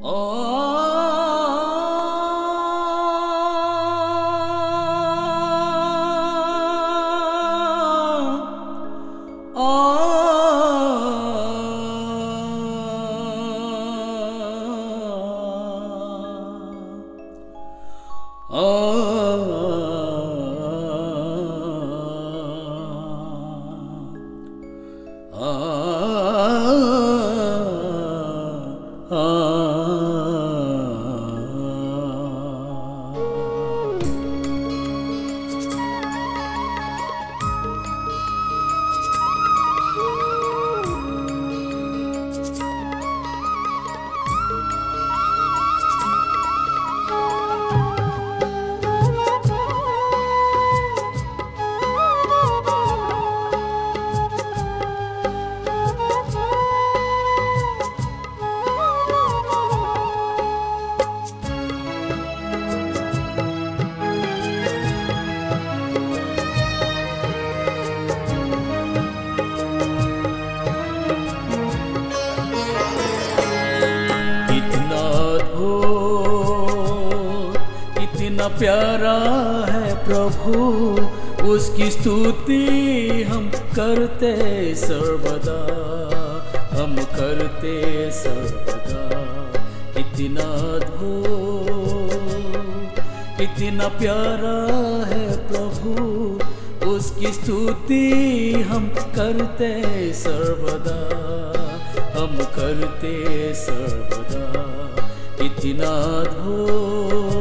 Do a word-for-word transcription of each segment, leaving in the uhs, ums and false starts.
प्यारा है प्रभु, उसकी स्तुति हम करते सर्वदा, हम करते सर्वदा। कितना अद्भुत, कितना प्यारा है प्रभु, उसकी स्तुति हम करते सर्वदा, हम करते सर्वदा। कितना अद्भुत,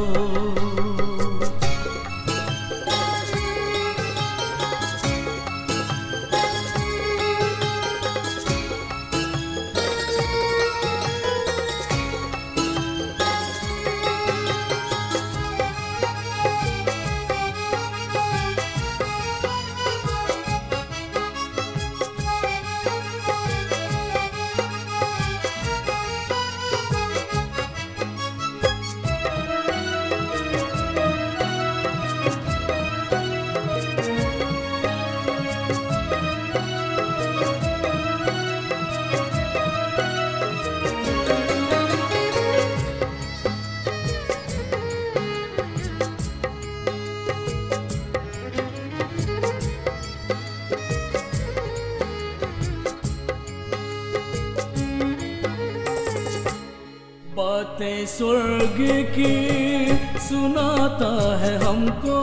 बातें स्वर्ग की सुनाता है हमको,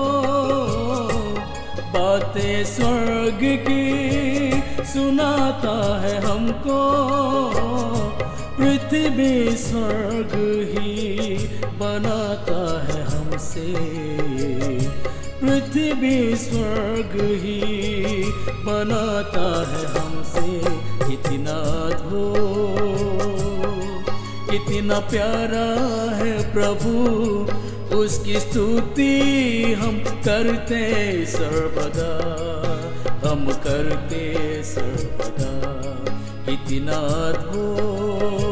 बातें स्वर्ग की सुनाता है हमको। पृथ्वी स्वर्ग ही बनाता है हमसे, पृथ्वी स्वर्ग ही बनाता है हमसे। कितना अद्भुत, कितना प्यारा है प्रभु, उसकी स्तुति हम करते सर्वदा, हम करते सर्वदा। कितना अद्भुत,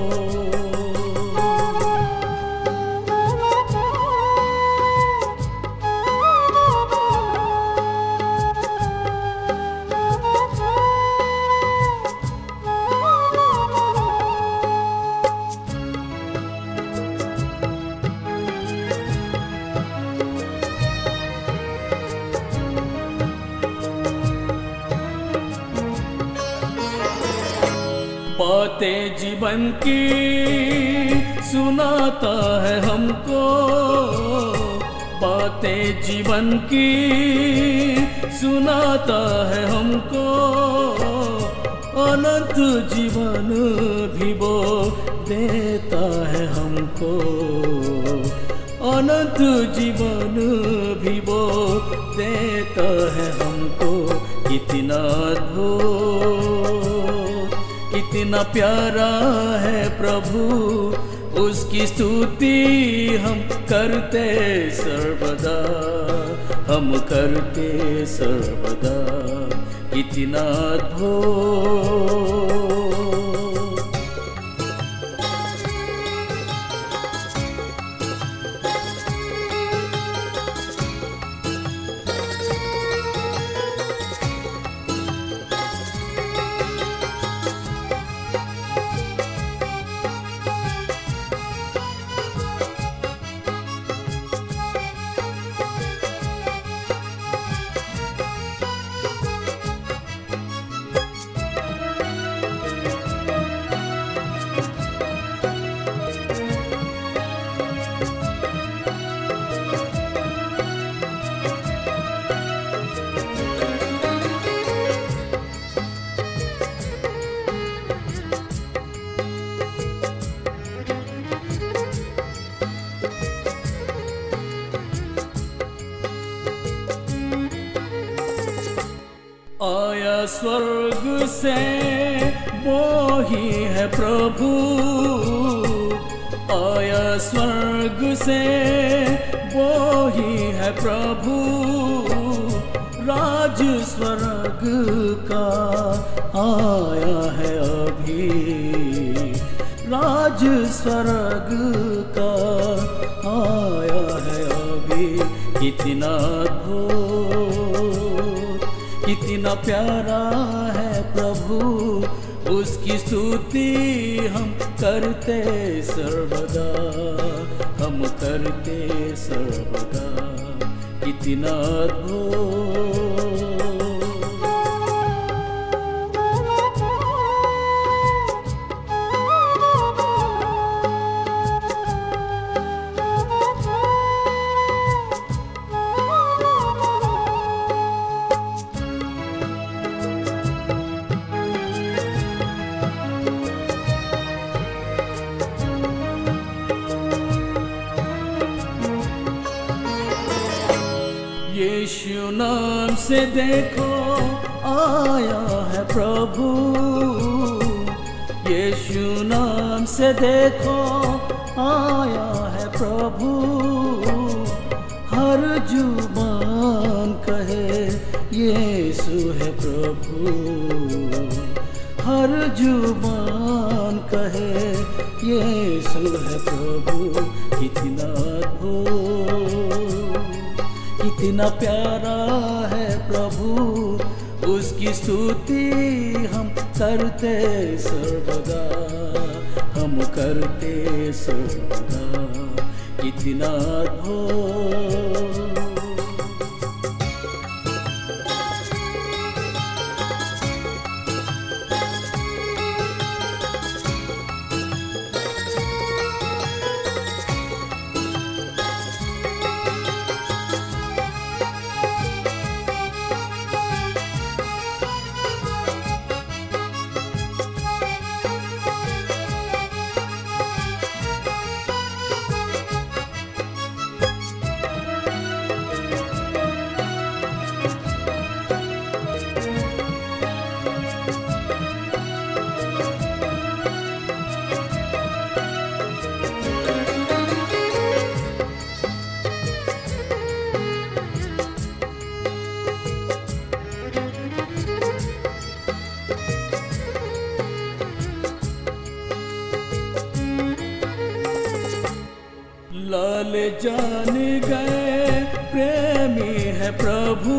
बातें जीवन की सुनाता है हमको, बातें जीवन की सुनाता है हमको। अनंत जीवन भी वो देता है हमको, अनंत जीवन भी वो देता है हमको। कितना अद्भुत, कितना प्यारा है प्रभु, उसकी स्तुति हम करते सर्वदा, हम करते सर्वदा। कितना अद्भुत, स्वर्ग से वो ही है प्रभु, आया स्वर्ग से वो ही है प्रभु। राज स्वर्ग का आया है अभी, राज स्वर्ग का आया है अभी। कितना अद्भुत, कितना प्यारा है प्रभु, उसकी स्तुति हम करते सर्वदा, हम करते सर्वदा। कितना अद्भुत। यीशु नाम से देखो आया है प्रभु, यीशु नाम से देखो आया है प्रभु। हर जुबान कहे यीशु है प्रभु, हर जुबान कहे यीशु है प्रभु। कितना अद्भुत, कितना प्यारा है प्रभु, उसकी स्तुति हम करते सर्वदा, हम करते सर्वदा। कितना अद्भुत। लाल जान गए प्रेमी है प्रभु,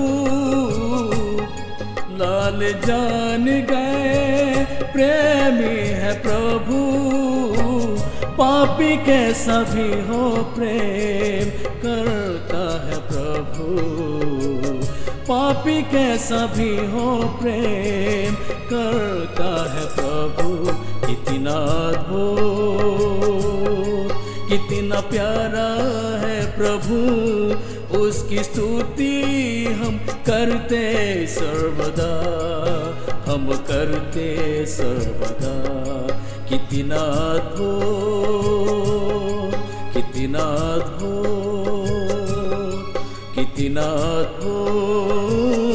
लाल जान गए प्रेमी है प्रभु। पापी के सभी हो प्रेम करता है प्रभु, पापी के सभी हो प्रेम करता है प्रभु। कितना अद्भुत, कितना प्यारा है प्रभु, उसकी स्तुति हम करते सर्वदा, हम करते सर्वदा। कितना अद्भुत, कितना अद्भुत, कितना अद्भुत।